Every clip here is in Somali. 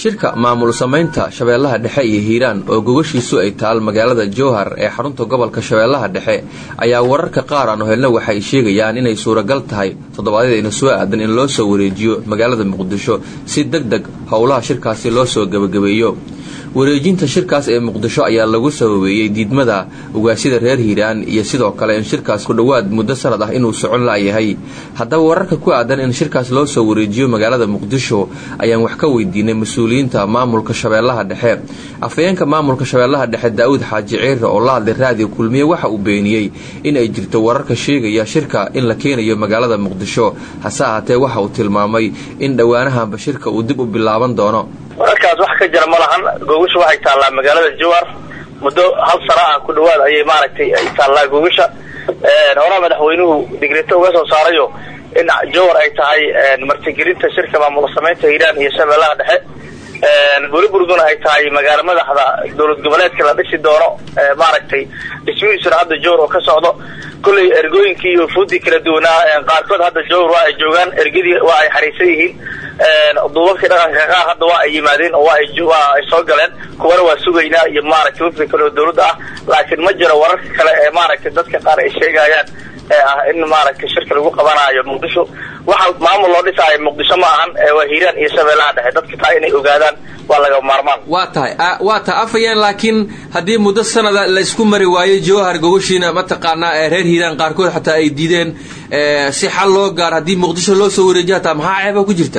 shirka maamul samaynta Shabeellaha Dhexe iyo Hiiraan oo gogoshiisu ay taal magaalada Jowhar ee xarunta gobolka Shabeellaha Dhexe ayaa wararka qaar aan helna waxay sheegayaan inay suuragal tahay toddobaadada soo aadan in loo soo wareejiyo magaalada Muqdisho si degdeg howlaha shirkaasi loo soo gabagabeeyo. wareejinta shirkaas ee Muqdisho ayaa lagu sababeeyay diidmada ugaasida reer Hiiraan iyo sidoo kale in shirkaas ku dhawaad muddo sanad ah inuu socon laayahay. Haddaba wararka ku aadan in shirkaas loo soo wareejiyo magaalada Muqdisho ayaan wax ka weydiinay mas'uuliyiinta maamulka Shabeellaha Dhexe. Afayeenka maamulka Shabeellaha Dhexe Daawud Xaaji Ciir oo la hadlay raadiyo Kulmiye waxa uu beeniyay in ay jirto wararka sheegaya shirka in la keenayo magaalada Muqdisho, hase ahaatee waxa uu tilmaamay in dhawaanaha shirka uu dib u bilaaban doono. warkaas wax ka jira malahan gogosha waxay taalaa magaalada Jowhar muddo hal sano ah ku dhawaad ayay maaragtay ay taalaa gogosha hore madaxweynuhu digreeto uga soo saarayo in Jowhar ay tahay martigelinta shirka maamul samaynta Hiiraan iyo Shabeellaha Dhexe burburguna ay tahay magaalo madaxda dawlad goboleedka la dhisi doono maaragtay dhismihiisa hadda Jowhar oo ka socdo kulay ergooyinkii iyo fuudi kala duwanaa qaarkood hadda Jowhar waa ay joogaan ergadii waa ay xariisan yihiin duubabka dhaqanka qaar hadda waa ay yimaadeen oo waa ay soo galeen kuwana waa sugaynaa iyo maaragtay wixii kale dawladda ah laakiin ma jiro wararka kale ee maaragtay dadka qaar ay sheegayaan in maaragtay shirka lagu qabanayo Muqdisho waxa maamul loo dhisay Muqdisho ma ahan waa Hiiraan iyo Shabeellaha Dhexe dadka taa inay ogaadaan waa laga maarmaan waa tahay afayeen laakiin hadii muddo sanad la isku mari waayo Jowhar gogoshiina ma taqaana reer Hiiraan qaarkood xataa ay diideen si xal loo gaar hadii Muqdisho loo soo wareejiyo taa maxaa ceeb ku jirta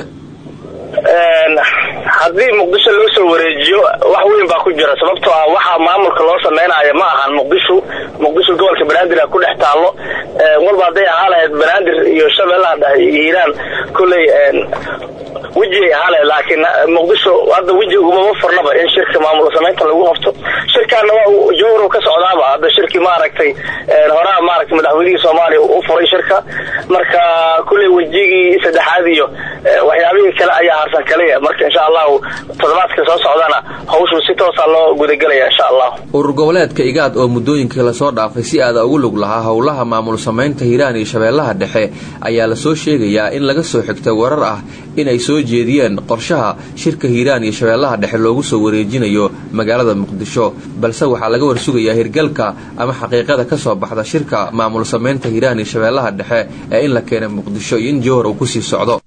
hadii Muqdisho loo soo wareejiyo wax weyn baa ku jira sababtoo ah waxa maamulka loo sameeyay ma ahan Muqdisho gobolka Banaadir ku dhex taalo walba haday ahayd Banaadir iyo Shabeellaha Dhexe iyo Hiiraan kulay wajhi hale laakiin Muqdisho hadda wajhi uma farnaba in shirka maamul samaynta lagu qabto shirkana waa Jowhar ka socdaaba hadda shirki maaragtay hore maaragtay madaxweynaha Soomaaliya uu furay shirka marka kulay wajhigi saddexaad iyo waxyaabihii kale ayaa harsan kale marka insha Allah toddobaadka soo socdana hawshu si toos ah loo gudagalaya insha Allah. urur goboleedka igaad oo muddooyinkii la soo dhaafay si aad ugu lug lahaa howlaha maamul samaynta Hiiraan iyo Shabeellaha Dhexe ayaa la soo sheegayaa in laga soo xigtay warar ah in ay soo jeediyeen qorshaha shirka Hiiraan iyo Shabeellaha Dhexe loogu soo wareejinayo magaalada Muqdisho balse waxa laga warsugayaa hirgalka ama xaqiiqada ka soo baxda shirka maamul samaynta Hiiraan iyo Shabeellaha Dhexe ee in la keenay Muqdisho in Jowhar uu ku sii socdo.